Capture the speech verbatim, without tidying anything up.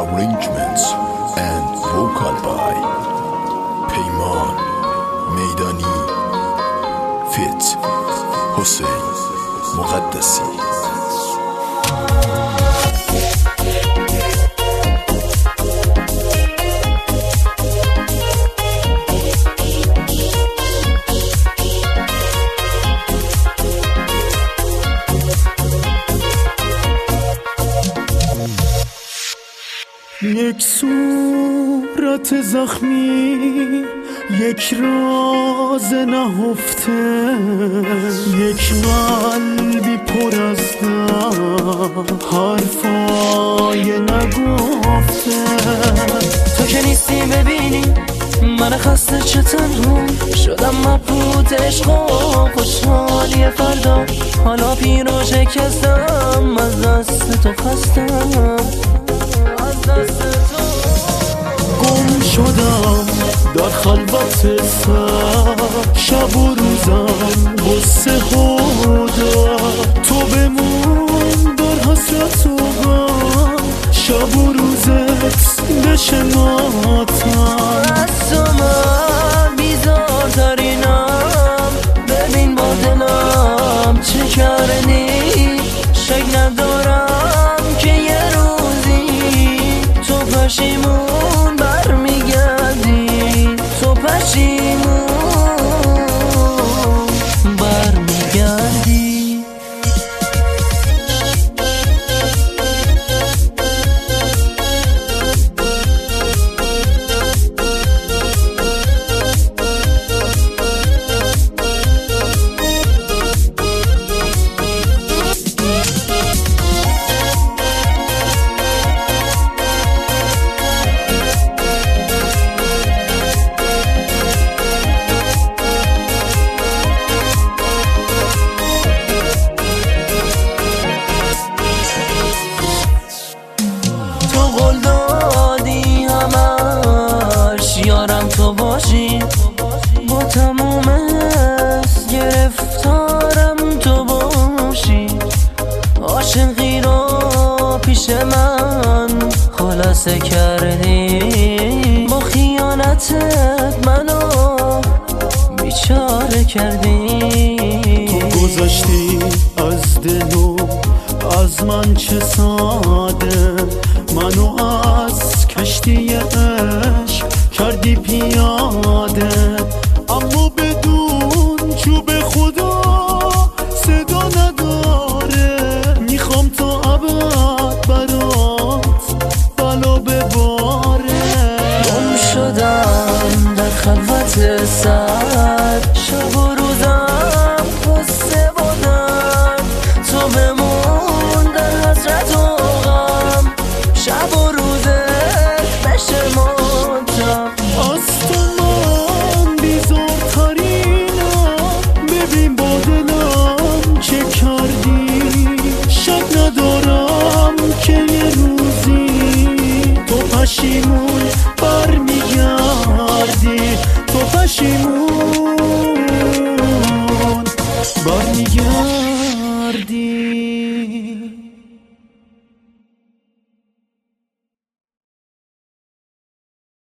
arrangements and vocal by پیمان میدانی فیت حسین مقدسی. یک صورت زخمی، یک راز نهفته، یک قلبی پر از درد، حرفای نگفته. تو که نیستی ببینی من خسته چه تنها شدم، مبهوت عشق و خوشحالی فردا. حالا پیر و شکستم، از دست تو خستم، از دست تو گم شدم در خلوت سر، شب و روزم غصه خدا. تو بمون در حسرت و غم، شب و روزت بشه ماتم. از تو من بیزارترینم، ببین با دلم چه کردی. شک ندارم که یه روزی تو پشیمون برمیگردی، تو پشیمون برمیگردی. قول دادی همش یارم تو باشی، با تموم حس گرفتارم تو باشی. عاشقی رو پیش من خلاصه کردی، با خیانتت منو بیچاره کردی. تو گذشتی از دل و از من چه ساده، منو از کشتی عشق کردی پیاده. اما بدون چوب خدا صدا نداره، میخوام تا ابد برات بلا بباره. گم شدم در خلوت سر، شب و روزم غصه بودم. تو بمون در حسرت و غم، شب و روزت بشه ماتم. از تو من بیزارترینم، ببین با دلم چه کردی. شک ندارم که یه روزی تو پشیمون برمیگردی، تو پشیمون